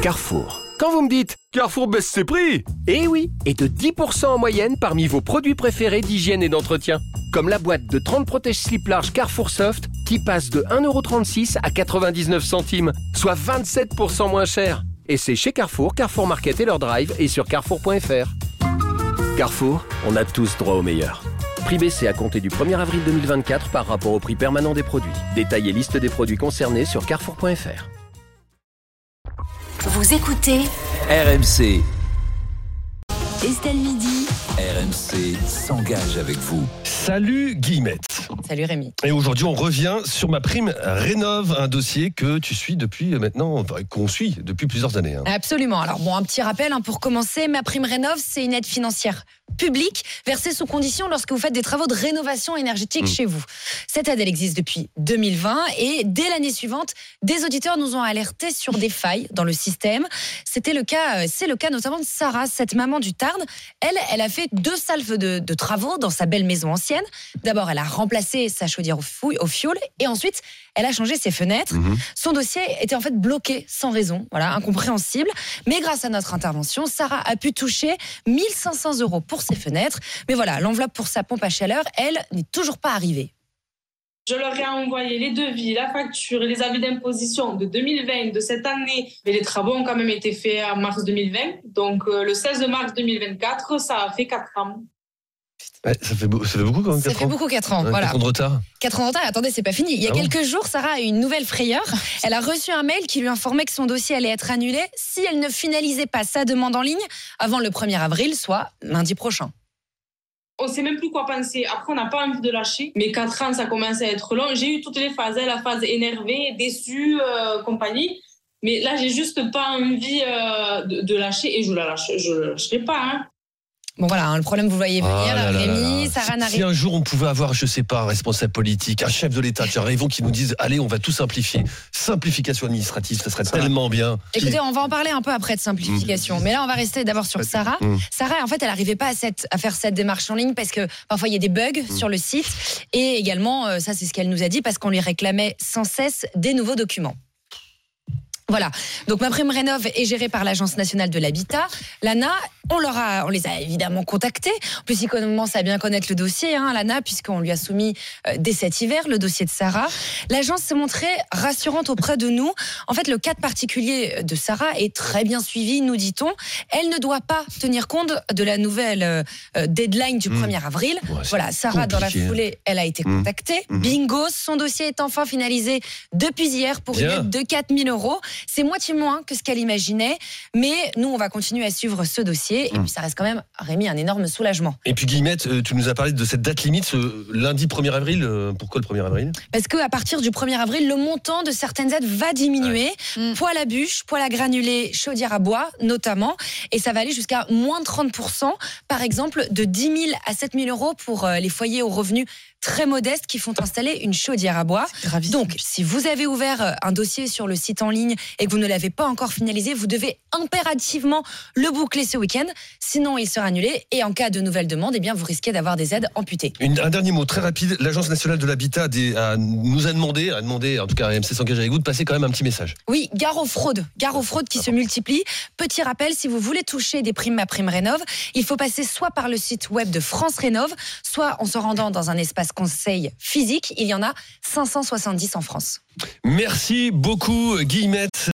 Carrefour. Quand vous me dites « Carrefour baisse ses prix !» Eh oui, et de 10% en moyenne parmi vos produits préférés d'hygiène et d'entretien. Comme la boîte de 30 protège-slip large Carrefour Soft qui passe de 1,36€ à 99 centimes, soit 27% moins cher. Et c'est chez Carrefour, Carrefour Market et leur drive et sur carrefour.fr. Carrefour, on a tous droit au meilleur. Prix baissé à compter du 1er avril 2024 par rapport au prix permanent des produits. Détail et liste des produits concernés sur carrefour.fr. Vous écoutez RMC. Estelle Midi. RMC s'engage avec vous. Salut Guillemette. Salut Rémi. Et aujourd'hui, on revient sur ma prime Rénov', un dossier que tu suis depuis maintenant, enfin, qu'on suit depuis plusieurs années. Absolument. Alors bon, un petit rappel pour commencer, ma prime Rénov', c'est une aide financière publique versée sous condition lorsque vous faites des travaux de rénovation énergétique chez vous. Cette aide, elle existe depuis 2020 et dès l'année suivante, des auditeurs nous ont alertés sur des failles dans le système. C'est le cas notamment de Sarah, cette maman du Tarn. Elle a fait 2 salves de travaux dans sa belle maison ancienne. D'abord, elle a remplacé sa chaudière au fioul et ensuite, elle a changé ses fenêtres. Son dossier était en fait bloqué sans raison, voilà, incompréhensible. Mais grâce à notre intervention, Sarah a pu toucher 1 500 € pour ses fenêtres. Mais voilà, l'enveloppe pour sa pompe à chaleur, elle, n'est toujours pas arrivée. Je leur ai envoyé les devis, la facture et les avis d'imposition de 2020, de cette année. Mais les travaux ont quand même été faits en mars 2020. Donc le 16 mars 2024, ça a fait 4 ans. Ouais, ça fait beaucoup quand même, 4 ans. Ça fait beaucoup 4 ans, ouais, voilà. 4 ans de retard. 4 ans de retard, attendez, c'est pas fini. Il y a quelques jours, Sarah a eu une nouvelle frayeur. Elle a reçu un mail qui lui informait que son dossier allait être annulé si elle ne finalisait pas sa demande en ligne avant le 1er avril, soit lundi prochain. On ne sait même plus quoi penser. Après, on n'a pas envie de lâcher. Mais 4 ans, ça commence à être long. J'ai eu toutes les phases. La phase énervée, déçue, compagnie. Mais là, j'ai juste pas envie de lâcher. Et je la lâcherai pas. Bon voilà, le problème vous voyez venir, Rémi, Sarah n'arrive. Si un jour on pouvait avoir, je sais pas, un responsable politique, un chef de l'État, rêvons qui nous dise, allez, on va tout simplifier. Simplification administrative, ça serait tellement bien. Écoutez, on va en parler un peu après de simplification. Mais là, on va rester d'abord sur Sarah. Sarah, en fait, elle n'arrivait pas à faire cette démarche en ligne parce que parfois il y a des bugs sur le site. Et également, ça c'est ce qu'elle nous a dit, parce qu'on lui réclamait sans cesse des nouveaux documents. Voilà, donc ma prime Rénov' est gérée par l'Agence nationale de l'habitat, l'ANA. On les a évidemment contactés. En plus, ils commencent à bien connaître le dossier, l'ANA, puisqu'on lui a soumis dès cet hiver le dossier de Sarah. L'agence s'est montrée rassurante auprès de nous. En fait, le cas particulier de Sarah est très bien suivi, nous dit-on. Elle ne doit pas tenir compte de la nouvelle deadline du 1er avril. Ouais, voilà, Sarah, dans la foulée, elle a été contactée. Bingo, son dossier est enfin finalisé depuis hier pour une aide de 4 000 €. C'est moitié moins que ce qu'elle imaginait, mais nous, on va continuer à suivre ce dossier. Et puis, ça reste quand même, Rémi, un énorme soulagement. Et puis, Guillemette, tu nous as parlé de cette date limite, ce lundi 1er avril. Pourquoi le 1er avril ? Parce qu'à partir du 1er avril, le montant de certaines aides va diminuer. Poêle à bûche, poêle à granulés, chaudière à bois, notamment. Et ça va aller jusqu'à moins de 30%. Par exemple, de 10 000 à 7 000 € pour les foyers aux revenus très modestes qui font installer une chaudière à bois. Donc, si vous avez ouvert un dossier sur le site en ligne et que vous ne l'avez pas encore finalisé, vous devez impérativement le boucler ce week-end. Sinon, il sera annulé. Et en cas de nouvelle demande, vous risquez d'avoir des aides amputées. Un dernier mot très rapide. L'Agence nationale de l'habitat nous a demandé, en tout cas RMC s'engage avec vous, de passer quand même un petit message. Oui, gare aux fraudes qui se multiplient. Petit rappel, si vous voulez toucher des primes MaPrimeRénov', il faut passer soit par le site web de France Rénov', soit en se rendant dans un espace conseil physique. Il y en a 570 en France. Merci beaucoup, Guillemette.